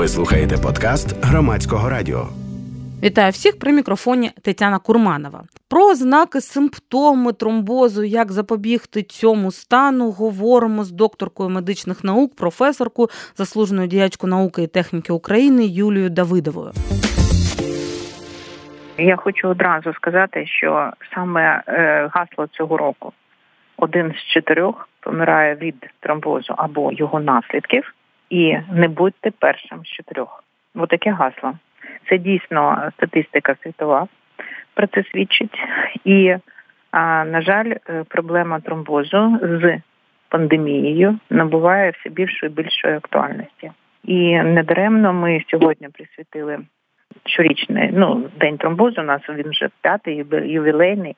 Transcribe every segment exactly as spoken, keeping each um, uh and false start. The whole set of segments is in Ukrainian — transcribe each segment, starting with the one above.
Ви слухаєте подкаст Громадського радіо. Вітаю всіх, при мікрофоні Тетяна Курманова. Про ознаки, симптоми тромбозу, як запобігти цьому стану, говоримо з докторкою медичних наук, професоркою, заслуженою діячкою науки і техніки України Юлією Давидовою. Я хочу одразу сказати, що саме гасло цього року «Один з чотирьох помирає від тромбозу або його наслідків» і «Не будьте першим з чотирьох». Ось таке гасло. Це дійсно статистика світова про це свідчить. І, на жаль, проблема тромбозу з пандемією набуває все більшої і більшої актуальності. І недаремно ми сьогодні присвятили щорічний, ну, день тромбозу, у нас він вже п'ятий, ювілейний,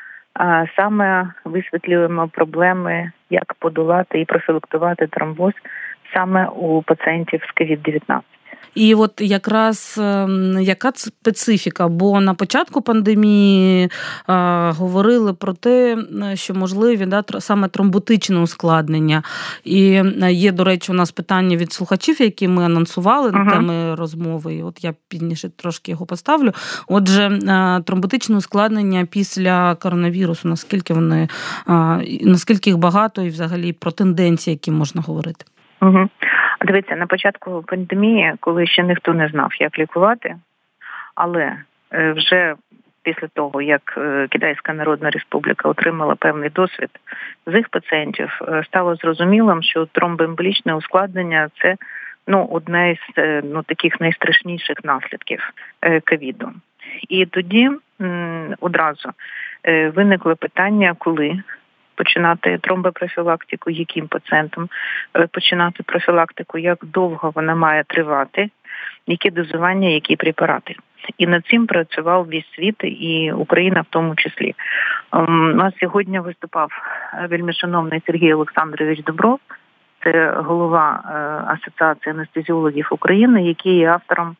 а саме висвітлюємо проблеми, як подолати і профілактувати тромбоз саме у пацієнтів з ковід дев'ятнадцять. І от якраз яка специфіка, бо на початку пандемії а, говорили про те, що можливі да, саме тромботичне ускладнення. І є, до речі, у нас питання від слухачів, які ми анонсували на uh-huh. теми розмови, і от я пізніше трошки його поставлю. Отже, тромботичне ускладнення після коронавірусу, наскільки вони, а, наскільки їх багато і взагалі про тенденції, які можна говорити? Угу. Дивіться, на початку пандемії, коли ще ніхто не знав, як лікувати, але вже після того, як Китайська Народна Республіка отримала певний досвід з їх пацієнтів, стало зрозумілим, що тромбоемболічне ускладнення – це ну, одне з ну, таких найстрашніших наслідків ковіду. І тоді м, одразу виникло питання, коли починати тромбопрофілактику, яким пацієнтам починати профілактику, як довго вона має тривати, які дозування, які препарати. І над цим працював весь світ, і Україна в тому числі. У нас сьогодні виступав вельмишановний Сергій Олександрович Добров, це голова Асоціації анестезіологів України, який є автором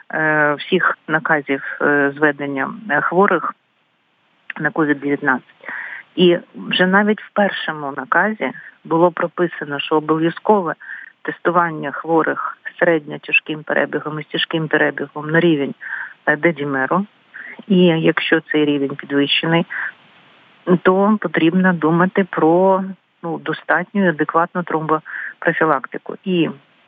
всіх наказів зведення хворих на ковід дев'ятнадцять. І вже навіть в першому наказі було прописано, що обов'язкове тестування хворих з середньо-тяжким перебігом і з тяжким перебігом на рівень дедімеру. І якщо цей рівень підвищений, то потрібно думати про ну, достатню і адекватну тромбопрофілактику. І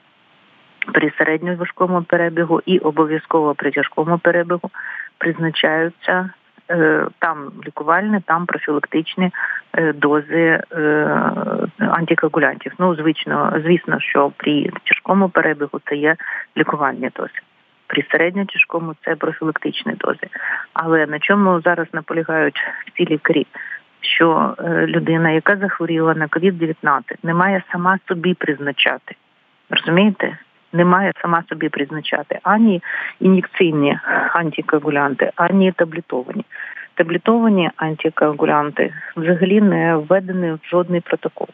при середньо-важкому перебігу, і обов'язково при тяжкому перебігу призначаються там лікувальні, там профілактичні дози антикоагулянтів. Ну, звично, звісно, що при тяжкому перебігу це є лікувальні дози. При середньо-тяжкому це профілактичні дози. Але на чому зараз наполягають всі лікарі? Що людина, яка захворіла на ковід дев'ятнадцять, не має сама собі призначати. Розумієте? Не має сама собі призначати ані ін'єкційні антикоагулянти, ані таблетовані. Таблетовані антикоагулянти взагалі не введені в жодний протокол.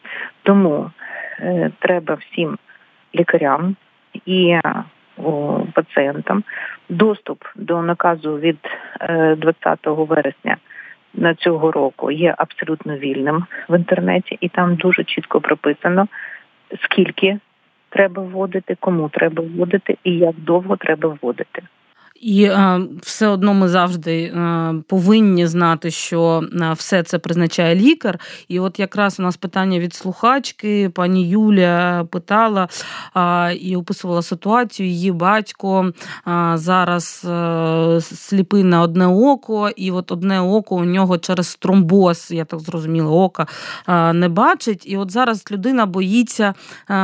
Тому е, треба всім лікарям і о, пацієнтам доступ до наказу від е, двадцятого вересня на цього року є абсолютно вільним в інтернеті, і там дуже чітко прописано, скільки треба вводити, кому треба вводити і як довго треба вводити. І е, все одно ми завжди е, повинні знати, що е, все це призначає лікар. І от якраз у нас питання від слухачки. Пані Юля питала е, і описувала ситуацію. Її батько е, зараз е, сліпий на одне око, і от одне око у нього через тромбоз, я так зрозуміла, ока е, не бачить. І от зараз людина боїться е,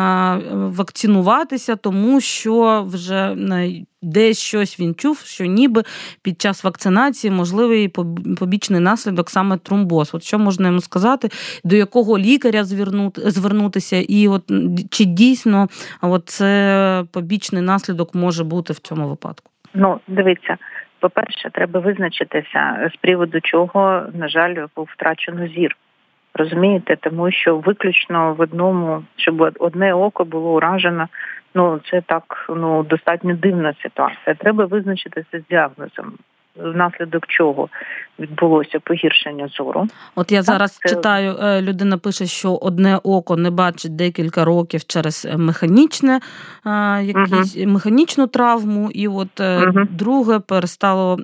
вакцинуватися, тому що вже десь щось він чув, що ніби під час вакцинації можливий побічний наслідок саме тромбоз. От що можна йому сказати, до якого лікаря звернутися, і от чи дійсно от це побічний наслідок може бути в цьому випадку? Ну, дивіться, по-перше, треба визначитися, з приводу чого, на жаль, був втрачено зір. Розумієте? Тому що виключно в одному, щоб одне око було уражено, ну, це так, ну, достатньо дивна ситуація. Треба визначитися з діагнозом. внаслідок чого відбулося погіршення зору. От я зараз так, це... читаю, людина пише, що одне око не бачить декілька років через механічне, якісь, угу. механічну травму, і от угу. друге перестало,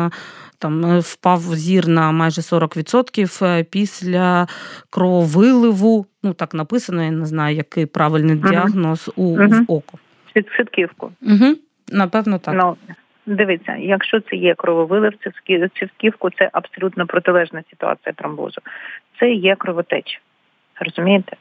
там впав зір на майже сорок відсотків після крововиливу, ну так написано, я не знаю, який правильний угу. діагноз у угу. в око. Сітківку. Угу. Напевно, так. Ну, дивіться, якщо це є крововилив, сітківку, це абсолютно протилежна ситуація тромбозу. Це є кровотеча. Розумієте?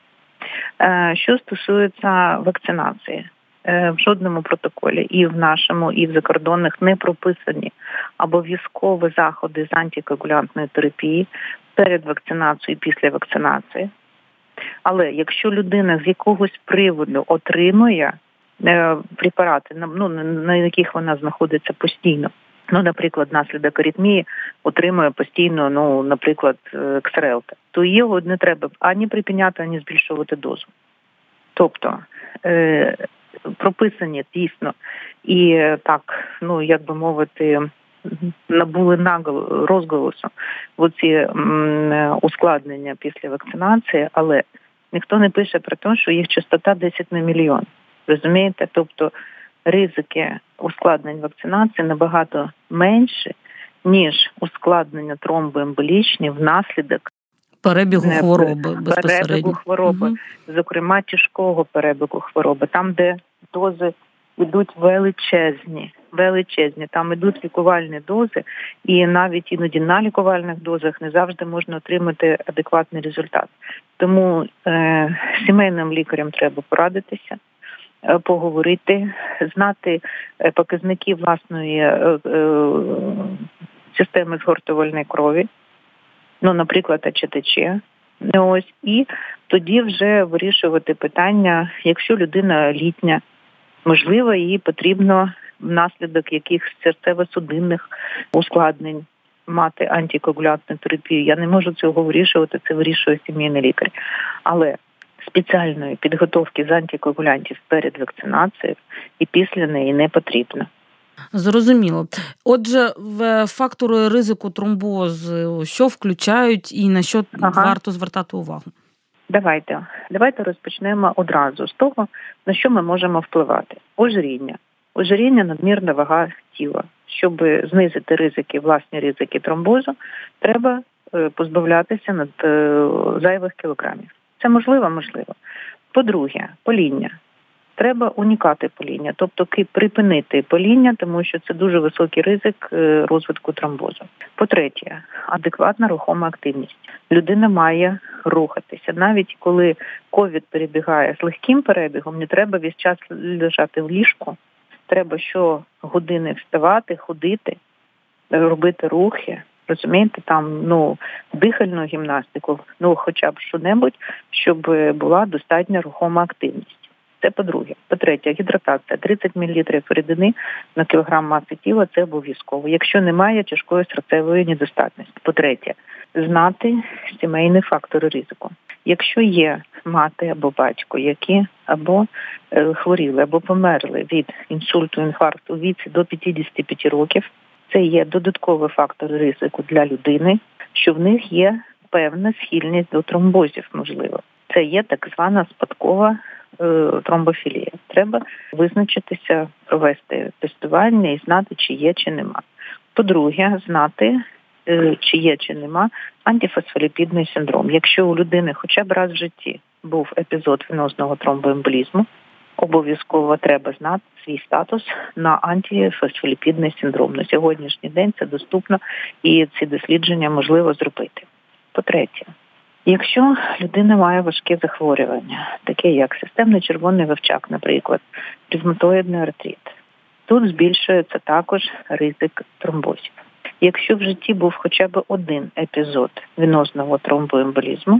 Що стосується вакцинації, в жодному протоколі і в нашому, і в закордонних не прописані обов'язкові заходи з антикоагулянтної терапії перед вакцинацією і після вакцинації. Але якщо людина з якогось приводу отримує препарати, ну, на яких вона знаходиться постійно, ну, наприклад, наслідок аритмії отримує постійно, ну, наприклад, ксерелка, то його не треба ані припиняти, ані збільшувати дозу. Тобто, е- прописані дійсно і так, ну, як би мовити, набули наголосу, розголосу оці м- ускладнення після вакцинації, але ніхто не пише про те, що їх частота десять на мільйон. Розумієте? Тобто ризики ускладнень вакцинації набагато менші, ніж ускладнення тромбоемболічні внаслідок перебігу хвороби безпосередньо. Перебігу хвороби, угу. зокрема тяжкого перебігу хвороби, там, де дози йдуть величезні, величезні, там йдуть лікувальні дози, і навіть іноді на лікувальних дозах не завжди можна отримати адекватний результат. Тому е- сімейним лікарям треба порадитися, е- поговорити, знати е- показники власної е- е- системи згортувальної крові, ну, наприклад, АЧТЧ, ось, і тоді вже вирішувати питання, якщо людина літня, можливо, їй потрібно внаслідок якихось серцево-судинних ускладнень мати антикоагулянтну терапію. Я не можу цього вирішувати, це вирішує сімейний лікар. Але спеціальної підготовки з антикоагулянтів перед вакцинацією і після неї не потрібно. Зрозуміло. Отже, в фактори ризику тромбозу, що включають і на що ага. варто звертати увагу? Давайте. Давайте розпочнемо одразу з того, на що ми можемо впливати. Ожиріння. Ожиріння – надмірна вага тіла. Щоб знизити ризики, власні ризики тромбозу, треба позбавлятися над зайвих кілограмів. Це можливо? Можливо. По-друге, паління. Треба уникати паління, тобто припинити паління, тому що це дуже високий ризик розвитку тромбозу. По-третє, адекватна рухома активність. Людина має рухатися. Навіть коли ковід перебігає з легким перебігом, не треба весь час лежати в ліжку. Треба щогодини вставати, ходити, робити рухи. Розумієте, там, ну, дихальну гімнастику, ну, хоча б що-небудь, щоб була достатня рухома активність. Це по-друге. По-третє, гідратація. тридцять мілілітрів рідини на кілограм маси тіла – це обов'язково, якщо немає тяжкої серцевої недостатності. По-третє, знати сімейні фактори ризику. Якщо є мати або батько, які або е, хворіли, або померли від інсульту, інфаркту у віці до п'ятдесят п'ять років, це є додатковий фактор ризику для людини, що в них є певна схильність до тромбозів, можливо. Це є так звана спадкова тромбофілія. Треба визначитися, провести тестування і знати, чи є, чи нема. По-друге, знати, чи є, чи нема антифосфоліпідний синдром. Якщо у людини хоча б раз в житті був епізод венозного тромбоемболізму, обов'язково треба знати свій статус на антифосфоліпідний синдром. На сьогоднішній день це доступно і ці дослідження можливо зробити. По-третє, якщо людина має важке захворювання, таке як системний червоний вовчак, наприклад, ревматоїдний артрит, тут збільшується також ризик тромбозів. Якщо в житті був хоча б один епізод венозного тромбоемболізму,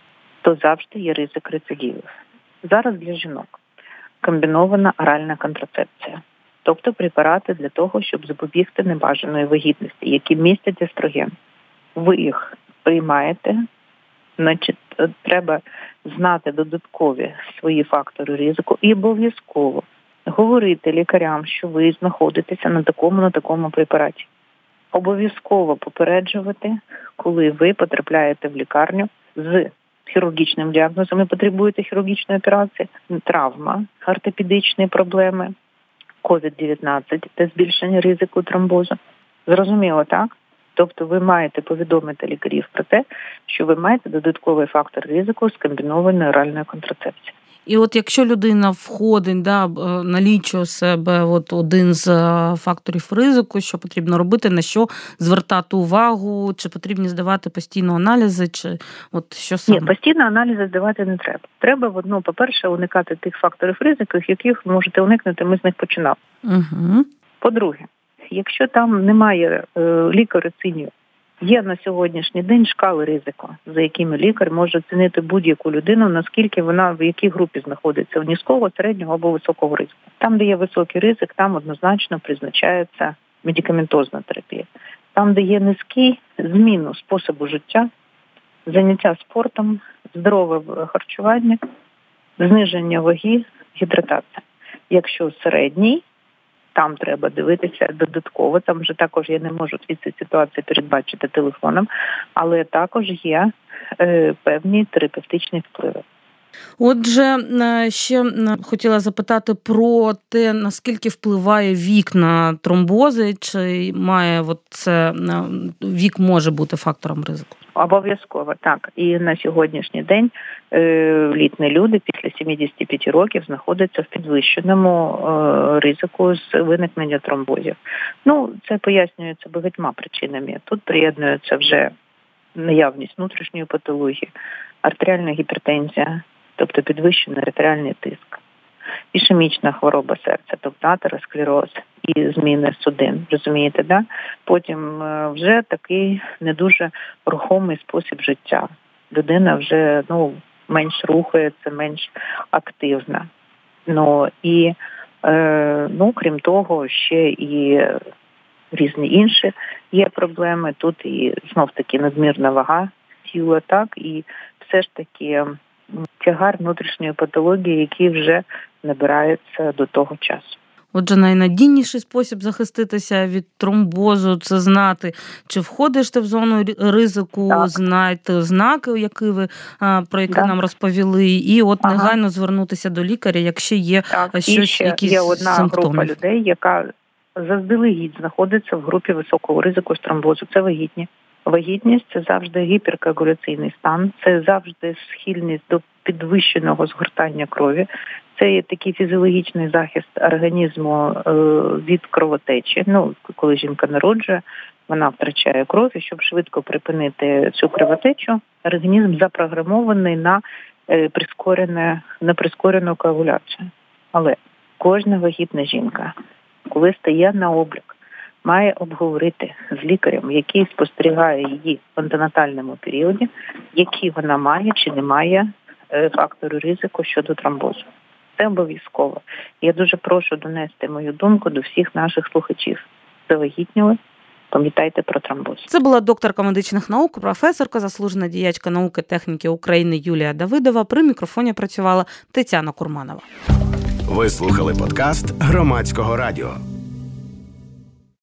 то завжди є ризик рецидивів. Зараз для жінок комбінована оральна контрацепція, тобто препарати для того, щоб запобігти небажаної вагітності, які містять естроген. Ви їх приймаєте, значить, треба знати додаткові свої фактори ризику і обов'язково говорити лікарям, що ви знаходитеся на такому, на такому препараті. обов'язково попереджувати, коли ви потрапляєте в лікарню з хірургічним діагнозом і потребуєте хірургічної операції, травма, ортопедичні проблеми, ковід дев'ятнадцять та збільшення ризику тромбозу. Зрозуміло, так? Тобто ви маєте повідомити лікарів про те, що ви маєте додатковий фактор ризику з комбінованої оральної контрацепції. І от якщо людина входить, да, налічує себе от один з факторів ризику, що потрібно робити, на що звертати увагу, чи потрібні здавати постійно аналізи, чи от що саме? Ні, постійно аналізи здавати не треба. Треба, ну, по-перше, уникати тих факторів ризику, яких ви можете уникнути, ми з них починали. Угу. По-друге, якщо там немає е, лікар оцінює, є на сьогоднішній день шкали ризику, за якими лікар може оцінити будь-яку людину, наскільки вона в якій групі знаходиться, в низького, середнього або високого ризику. Там, де є високий ризик, там однозначно призначається медикаментозна терапія. Там, де є низький, зміну способу життя, заняття спортом, здорове харчування, зниження ваги, гідратація. Якщо середній, там треба дивитися додатково, там вже також я не можу всі ці ситуації передбачити телефоном, але також є е, певні терапевтичні впливи. Отже, ще хотіла запитати про те, наскільки впливає вік на тромбози, чи має от це, вік може бути фактором ризику? Обов'язково, так. І на сьогоднішній день е, літні люди після сімдесят п'ять років знаходяться в підвищеному е, ризику з виникнення тромбозів. Ну, це пояснюється багатьма причинами. Тут приєднується вже наявність внутрішньої патології, артеріальна гіпертензія, тобто підвищений артеріальний тиск, ішемічна хвороба серця, тобто атеросклероз і зміни судин, розумієте, да? Потім вже такий не дуже рухомий спосіб життя. Людина вже, ну, менш рухається, менш активна. Ну, і, е, ну, крім того, ще і різні інші є проблеми. Тут і знов-таки надмірна вага тіла, так, і все ж таки тягар внутрішньої патології, який вже набирається до того часу. Отже, найнадійніший спосіб захиститися від тромбозу – це знати, чи входиш ти в зону ризику, так. Знати ознаки, які ви, про які так. нам розповіли, і от ага. негайно звернутися до лікаря, якщо є так. щось, якісь є одна симптоми. Група людей, яка заздалегідь знаходиться в групі високого ризику з тромбозу. Це вагітні. Вагітність – це завжди гіперкоагуляційний стан, це завжди схильність до підвищеного згортання крові. Це є такий фізіологічний захист організму від кровотечі. Ну, коли жінка народжує, вона втрачає кров, і щоб швидко припинити цю кровотечу, організм запрограмований на прискорене, на прискорену коагуляцію. Але кожна вагітна жінка, коли стає на облік, має обговорити з лікарем, який спостерігає її в антинатальному періоді, які вона має чи не має фактори ризику щодо тромбозу. Це обов'язково. Я дуже прошу донести мою думку до всіх наших слухачів. Завагітніли, пам'ятайте про тромбоз. Це була докторка медичних наук, професорка, заслужена діячка науки техніки України Юлія Давидова. При мікрофоні працювала Тетяна Курманова. Ви слухали подкаст Громадського радіо.